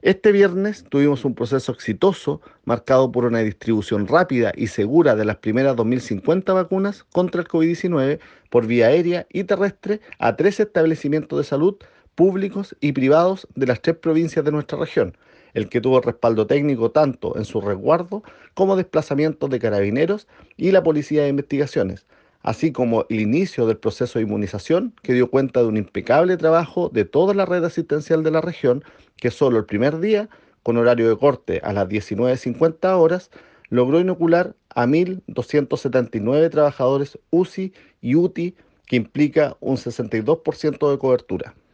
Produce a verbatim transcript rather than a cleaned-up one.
Este viernes tuvimos un proceso exitoso marcado por una distribución rápida y segura de las primeras dos mil cincuenta vacunas contra el COVID diecinueve por vía aérea y terrestre a tres establecimientos de salud públicos y privados de las tres provincias de nuestra región, el que tuvo respaldo técnico tanto en su resguardo como desplazamientos de carabineros y la Policía de Investigaciones, así como el inicio del proceso de inmunización que dio cuenta de un impecable trabajo de toda la red asistencial de la región que solo el primer día, con horario de corte a las diecinueve cincuenta horas, logró inocular a mil doscientos setenta y nueve trabajadores U C I y U T I, que implica un sesenta y dos por ciento de cobertura.